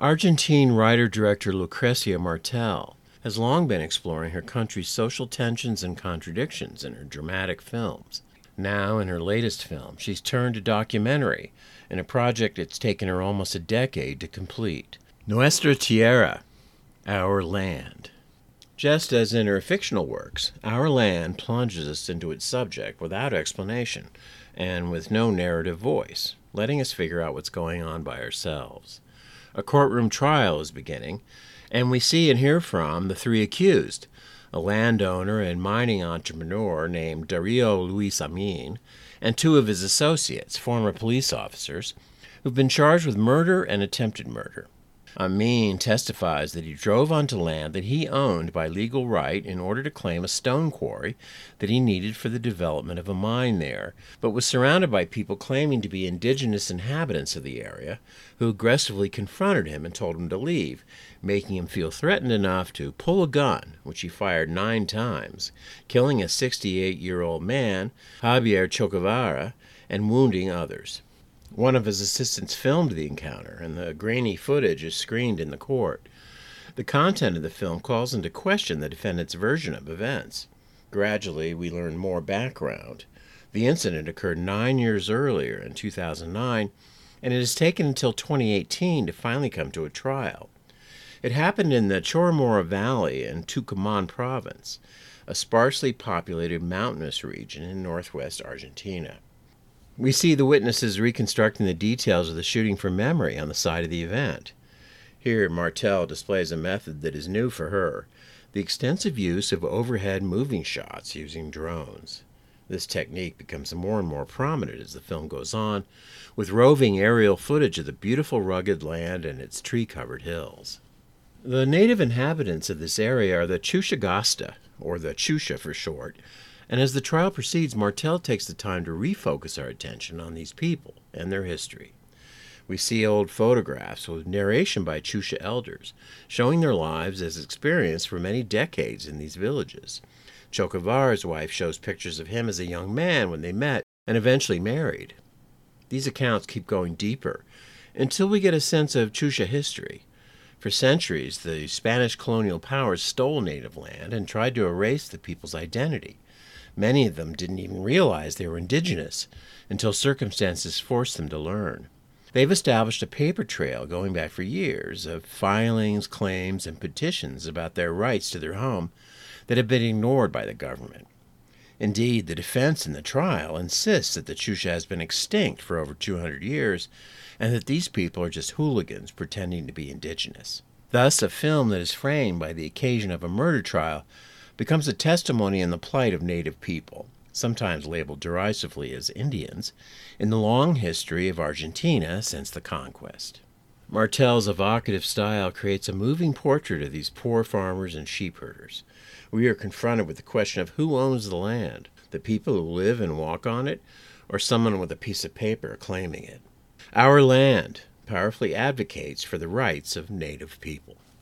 Argentine writer-director Lucrecia Martel has long been exploring her country's social tensions and contradictions in her dramatic films. Now, in her latest film, she's turned to documentary in a project it's taken her almost a decade to complete. Nuestra Tierra, Our Land. Just as in her fictional works, Our Land plunges us into its subject without explanation and with no narrative voice, letting us figure out what's going on by ourselves. A courtroom trial is beginning, and we see and hear from the three accused, a landowner and mining entrepreneur named Dario Luis Amin, and two of his associates, former police officers, who've been charged with murder and attempted murder. Amin testifies that he drove onto land that he owned by legal right in order to claim a stone quarry that he needed for the development of a mine there, but was surrounded by people claiming to be indigenous inhabitants of the area who aggressively confronted him and told him to leave, making him feel threatened enough to pull a gun, which he fired 9 times, killing a 68-year-old man, Javier Chocavara, and wounding others. One of his assistants filmed the encounter, and the grainy footage is screened in the court. The content of the film calls into question the defendant's version of events. Gradually, we learn more background. The incident occurred 9 years earlier, in 2009, and it has taken until 2018 to finally come to a trial. It happened in the Choromora Valley in Tucumán province, a sparsely populated mountainous region in northwest Argentina. We see the witnesses reconstructing the details of the shooting from memory on the site of the event. Here, Martel displays a method that is new for her, the extensive use of overhead moving shots using drones. This technique becomes more and more prominent as the film goes on, with roving aerial footage of the beautiful rugged land and its tree-covered hills. The native inhabitants of this area are the Chushagasta, or the Chusha for short, and as the trial proceeds, Martel takes the time to refocus our attention on these people and their history. We see old photographs with narration by Chusha elders, showing their lives as experienced for many decades in these villages. Chocavara's wife shows pictures of him as a young man when they met and eventually married. These accounts keep going deeper until we get a sense of Chusha history. For centuries, the Spanish colonial powers stole native land and tried to erase the people's identity. Many of them didn't even realize they were indigenous until circumstances forced them to learn. They've established a paper trail going back for years of filings, claims, and petitions about their rights to their home that have been ignored by the government. Indeed, the defense in the trial insists that the Chusha has been extinct for over 200 years and that these people are just hooligans pretending to be indigenous. Thus, a film that is framed by the occasion of a murder trial becomes a testimony in the plight of native people, sometimes labeled derisively as Indians, in the long history of Argentina since the conquest. Martel's evocative style creates a moving portrait of these poor farmers and sheep herders. We are confronted with the question of who owns the land, the people who live and walk on it, or someone with a piece of paper claiming it. Our Land powerfully advocates for the rights of native people.